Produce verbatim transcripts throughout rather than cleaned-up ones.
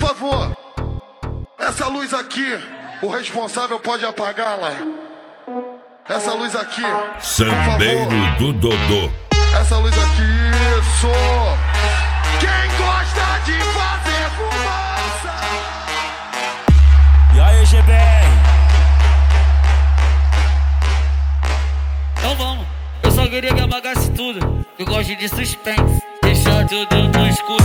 favor, essa luz aqui, o responsável pode apagá-la. Essa luz aqui, Sandeiro do Dodô. Essa luz aqui, isso. Quem gosta de fazer fumaça? E aí, G B R? Então vamos. Eu só queria que apagasse tudo. Eu gosto de suspense. Deixar tudo no escuro.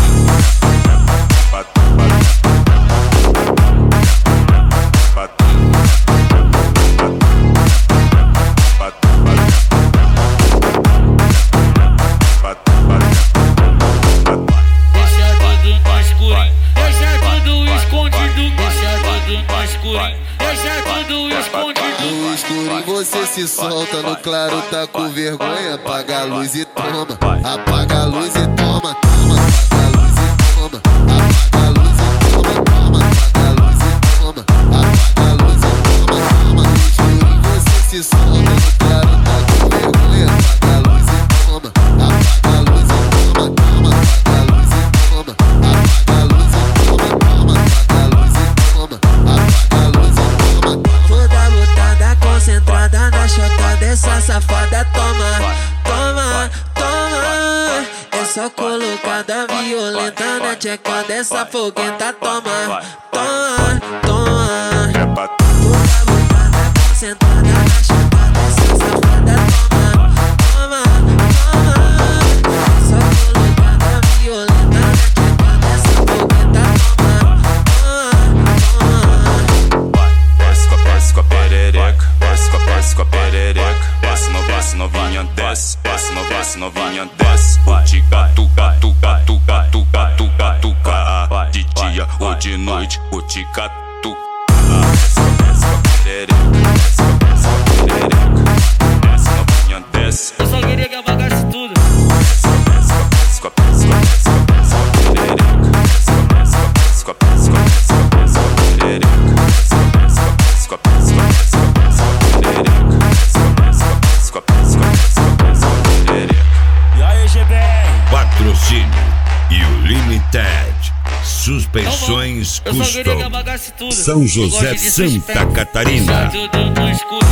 No escuro você se solta, no claro tá com vergonha. Apaga a luz e toma, apaga a luz e toma, toma, apaga a luz e toma, apaga a luz e toma, toma, apaga a luz e toma, apaga a luz e toma, toma. No escuro você se solta, no claro tá com vergonha. Apaga a luz e toma, apaga a luz e toma, toma, apaga a luz e toma, apaga a luz e toma, toma, apaga a luz e toma, apaga a luz e toma. Toda lutada concentrada na chota dessa safada. Toma, toma, toma. É só colocada violenta na tcheca dessa foguenta. Toma, toma, toma. Toda lutada concentrada na chota dessa safada. Toma, toma, toma. É só colocada violenta na tcheca dessa foguenta. Toma, toma, toma. Desce com a, desce com a perereca, desce com a, desce com a perereca. Desce, no, desce novinha, desce, desce, no, desce novinha, desce. O tica, tuca, tuca, tuca, tuca, tuca, tuca. De dia ou de noite, o tica, tuca. Desce com a, desce com a perereca, desce com a, desce com a perereca. Desce novinha, desce. Eu só queria que apagasse tudo. Desce com a, desce com a, desce com a, desce com a, desce com a, desce com a perereca. Desce com a, desce com a, desce com a, desce com a, desce com a, desce com a perereca. Desce com a, desce com a, desce com a, desce com a, desce com a, desce com a perereca. E aí, G B R? Patrocínio e o Limited. Suspensões Eu só queria que Custom. apagasse tudo. São Eu José, gosto de Santa suspense. Catarina. Deixar tudo no escuro.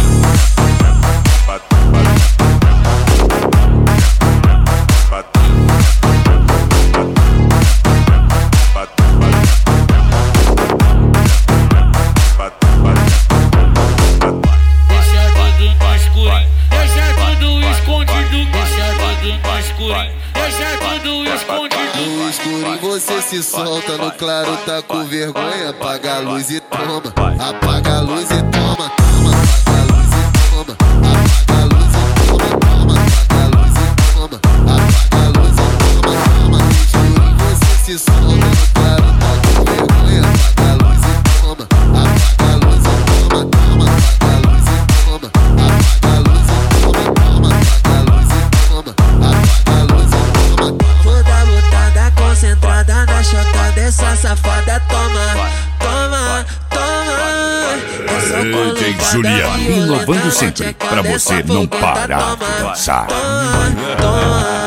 No escuro você se solta, no claro tá com vergonha. Apaga a luz e toma, apaga a luz e toma, toma, apaga a luz e toma, apaga a luz e toma, toma, apaga a luz e toma, apaga a luz e toma, toma. No escuro você se solta, no claro tá com vergonha. Apaga a luz e toma, apaga a luz e toma, toma, apaga a luz e toma, apaga a luz e toma, toma, apaga a luz e toma, apaga a luz e toma. Toda lutada concentrada na chota dessa safada. Toma, toma, toma. É só D J colocada Juliano, violenta inovando na sempre tcheca pra dessa você não fogueta. parar de Toma, dançar. toma, toma.